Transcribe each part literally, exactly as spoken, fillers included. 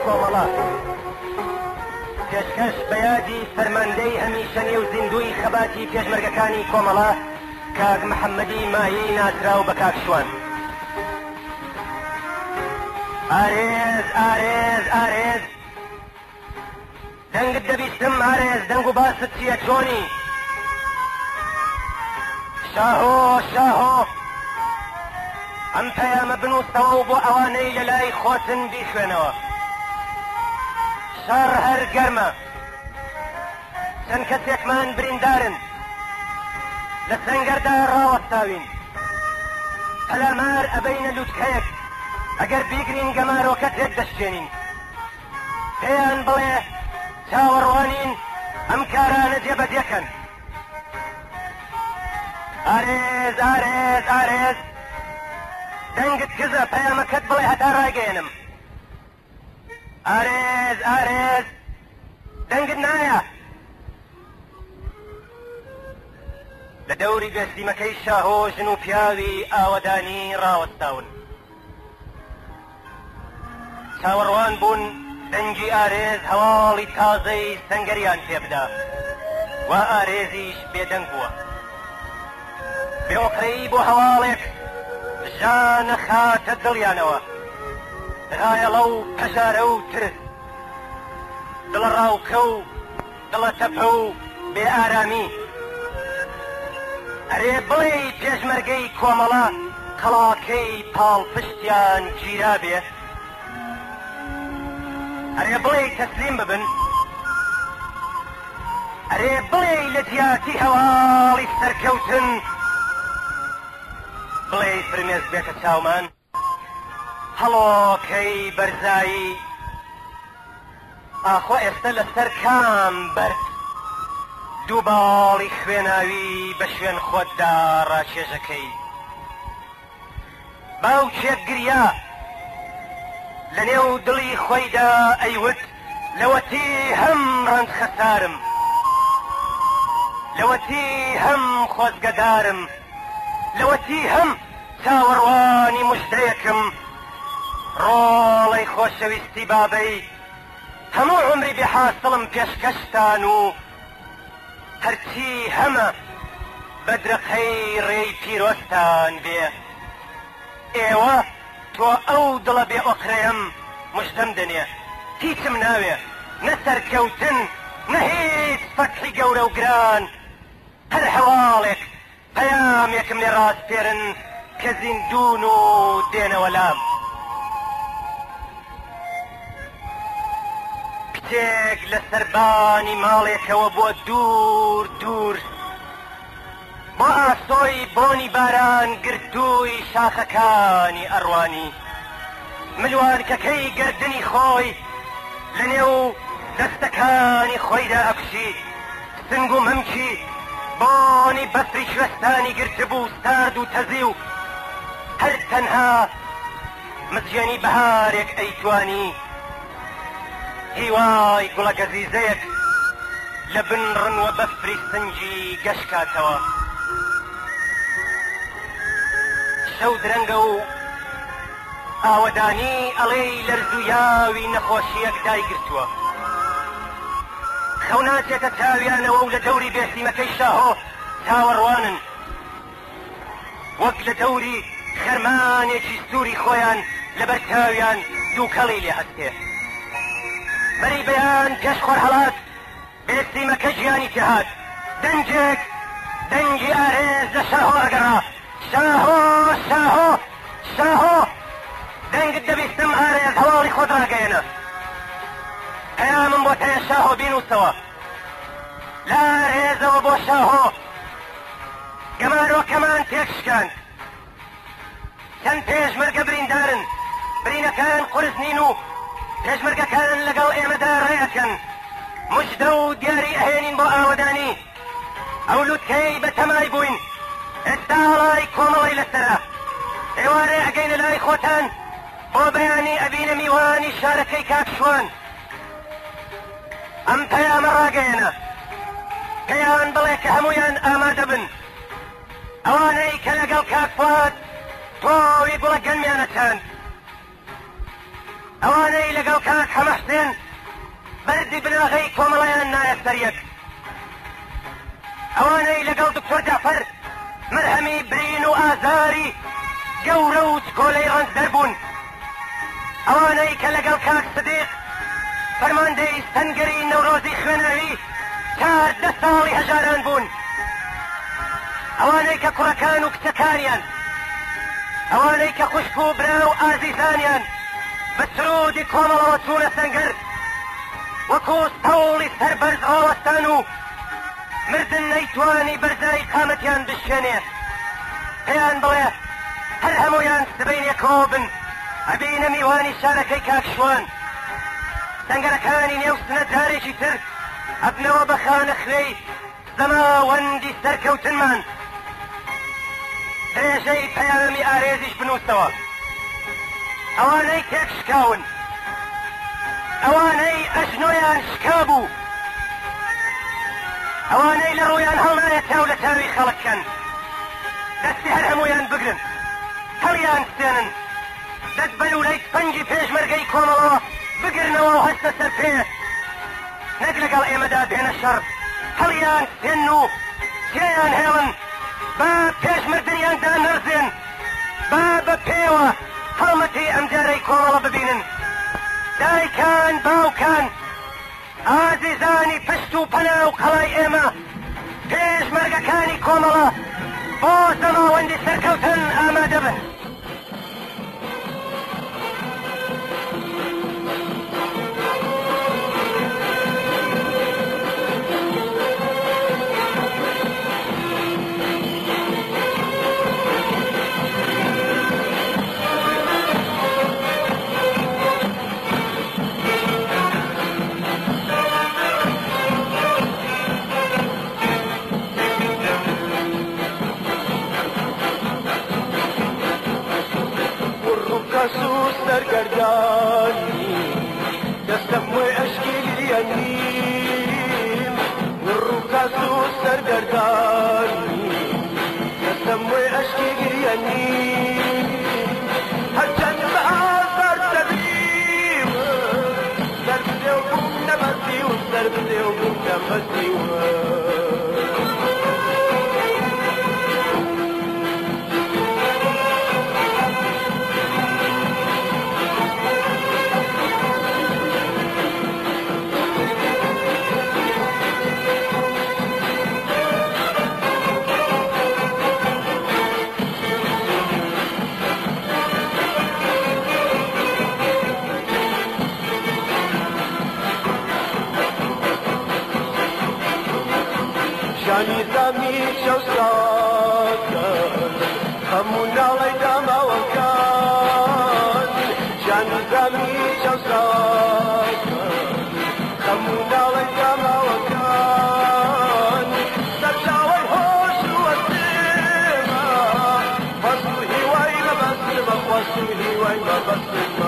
کۆمەڵە پێشکەش بە یادی فەرماندەی هەمیشەنی و زیندوی خەباتی پێشمەرگەکانی کۆمەڵە کاک محەممەدی مایەی ناسراو بە کاک شوان. ئارێز ئارێز ئارێز دەنگت دەبیستم ئارێز دەنگ و باست چییە چۆنی؟ شاهۆ شاهۆ ئەم پەیامە بنووسەوە و بۆ ئەوانەی لە لای خۆتن بیخوێنەوە. شەڕ هەر گەرمە، چەند کەسێکمان بریندارن لە سەنگەردا ڕاوەستاوین، پەلامار ئەبەینە لووتکەیەک ئەگەر بیگرین گەمارۆکە تێک دەشتێنین. پێیان بڵێ چاوەڕوانین ئەم کارانە جێبەجێکەن. ئارێز ئارێز ئارێز دەنگت کزە پەیامەکەت بڵێ هەتا ڕاگەێنم. ئارێز ئارێز دەنگت نایە. لە دەوری بێسیمەکەی شاهۆ ژن و پیاوی ئاوەدانی ڕاوەستاون، چاوەڕوان بوون دەنگی ئارێز هەواڵی تازەی سەنگەریان پێبدا و ئارێزیش بێدەنگ بووە. بێوەقرەی بۆ هەواڵێک ژانە خاتە دڵیانەوە، غایەڵە و پەژارە و ترس، دڵە ڕاوکە و دڵە تەپە و بێ ئارامی. ئەرێ بڵێ پێشمەرگەی کۆمەڵە قەڵاکەی پاڵپشتیان گیرا بێ، ئەرێ بڵێ تەسلیم ببن، ئەرێ بڵێ لە جیاتی هەواڵی سەرکەوتن، بڵێ فرمێز بێتە چاومان هەڵۆکەی بەرزایی. ئاخۆ ئێستا لەسەر کام بەرد دوو باڵی خوێناوی بە شوێن خۆتدا ڕاکێژەکەی. باوکێک گریا لە نێو دڵی خۆیدا ئەیوت لەوەتی هەم ڕەند خەسارم، لەوەتی هەم خۆزگەدارم، لەوەتی هەم چاوەڕوانی مژدەیەکم. ڕۆڵەی خۆشەویستی بابەی هەموو عمری بێحاسڵم پێشکەشتان و هەرچی هەمە بەدرەقەی ڕێی پیرۆستان بێ. ئێوە تۆ ئەو دڵە بێ ئۆقرەیەم مژدەم دەنێ، هیچم ناوێ، نە سەرکەوتن نە هیچ فەتحی گەورە و گران، هەر هەواڵێک پەیامێکم لێ ڕاست پێرن کە زیندون و دێنەوە لام. کچێک لە سەربانی ماڵێکەوە بۆ دوور دوور، بۆ ئاسۆی بۆنی باران گرتووی شاخەکانی ئەڕوانی، ملوانکەکەی گردنی خۆی لە نێو دەستەکانی خۆیدا ئەکشی، سنگ و مەمکی بۆنی بەسری شوێستانی گرتبوو سارد و تەزی و هەر تەنها مزیێنی بەهارێک ئەیتوانی. هیوای گوڵە گەزیزەیەک لە بن ڕنوە بەفری سنجی گەشکاتەوە. شەو درەنگە و ئاوەدانی ئەڵێی لەرزویاوی نەخۆشیەک دایگرتووە، خەو ناچێتە چاویانەوە و لە دەوری بێسیمەکەی شاهۆ چاوەڕوانن، وەک لە دەوری خەرمانێکی سووری خۆیان لەبەر چاویان دووکەڵی لێ هەستێ. بەری بەیان پێشخۆر هەڵات بێسیمەکە ژیانی تێهات، دەنجێک دەنگی ئارێز لە شاهۆ ئەگەڕا. شاهۆ شاهۆ شاهۆ دەنگت دەبیستم ئارێز هەواڵی خۆت ڕاگەیەنە. پەیامم بۆ تەیە شاهۆ بینووسەوە لە ئارێزەوە بۆ شاهۆ. گەمارۆکەمان تێکشکاند، چەند پێشمەرگە بریندارن، برینەکان قورس نین و پێشمەرگەکان لەگەڵ ئێمەدا ڕێەکەن، مژدە و دیاری ئەهێنین بۆ ئاوەدانی. ئەو لووتکەی بە تەمای بووین، ئێستا هەڵای کۆمەڵی لەسەرە. ئێوارێ ئەگەینە لای خۆتان بۆ بەیانی ئەبینە میوانی شارەکەی کاک شوان. ئەم پەیامە ڕاگەیەنە، پێیان بڵێ کە هەمویان ئامادە بن، ئەوانەی کە لەگەڵ کاک فواد تۆوی گوڵە گەنمیانە چاند. ئەوانەی لەگەڵ کاک حەمەحسێن بەردی بناغەی کۆمەڵەیان نایە سەریەک، ئەوانەی لەگەڵ دکتۆر جەعفەر مرهەمی برین و ئازاری گەورە و چکۆلەی ڕەنگ دەربوون، ئەوانەی کە لەگەڵ کاک سدیق فەرماندەی سەنگەری نەورۆزی خوێنەوی چاردە ساڵی هەژاران بوون، ئەوانەی کە کوڕەکان و کچەکانیان، ئەوانەی کە خوشک و برا و ئازیزانیان بە سرودی کۆمەڵەوە چوونە سەنگەر وەکو سەوڵی سەربەرز ڕاوەستان و مردن نەیتوانی بەرزای قامەتیان بشێنێ، پێیان بڵێ هەر هەموویان سبەینێکەوە بن ئەبینە میوانی شارەکەی کاکشوان، سەنگەرەکانی نێو سنەتدارێکی تر ئەبنەوە بە خانەخرەی زەماوەندی سەرکەوتنمان، درێژەی پەیامی ئارێزیش بنووسەوە، ئەوانەی تێک شکاون، ئەوانەی ئەژنۆیان شکا بوو، ئەوانەی لە ڕوویان هەڵنایە تاو لە تاوی خەڵککەن، دەستی هەر هەموویان بگرن هەڵیان سێنن، دەست بە لولەی تفەنگی پێشمەرگەی کۆمەڵەوە بگرنەوە و هەستە سەر پێ، نەک لەگەڵ ئێمەدا بێنە شەڕ، هەڵیان سێن و تێیان هێڵن، با پێشمردنیاندا نەرزێن، با بە پێوە هەڵمەتی ئەمجارەی کۆمەڵە ببینن. دایکان باوکان ئازیزانی پشت و پەنا و قەڵای ئێمە پێشمەرگەکانی کۆمەڵە بۆ زەماوەندی سەرکەوتن ئامادە بن. سرگردانی دستم و اشکیلی انیم ورو کاسو سرگردانی دستم و اشکیلی انیم هرچند به آزار تبیم سر بدیو بوم نبستی و سر بدیو بوم نبستی و شانی زمی چوساکن همون نالی دماوکن شانی زمی چوساکن همون نالی دماوکن سرچاوی هوش و سیما بسو هیوای مبسما بسو هیوای مبسما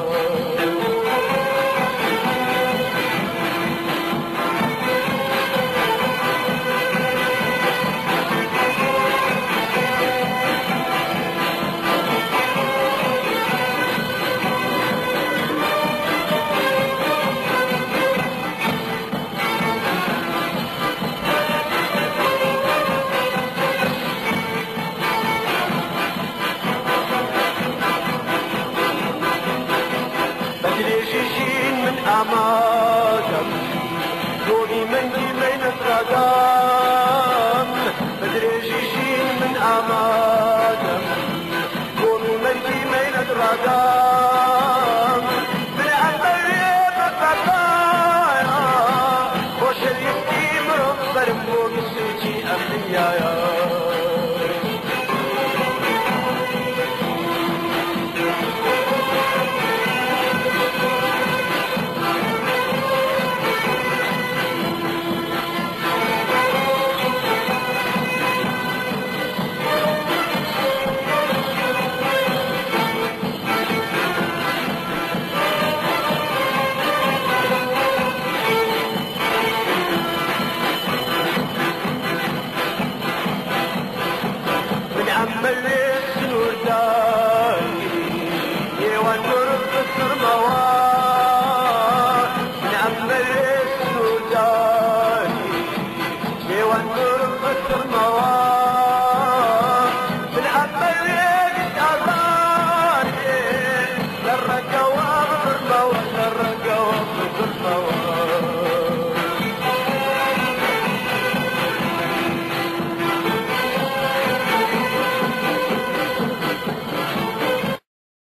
آمادم دومی من دیمین افرادم بدریشین من آمادم دومی من دیمین افرادم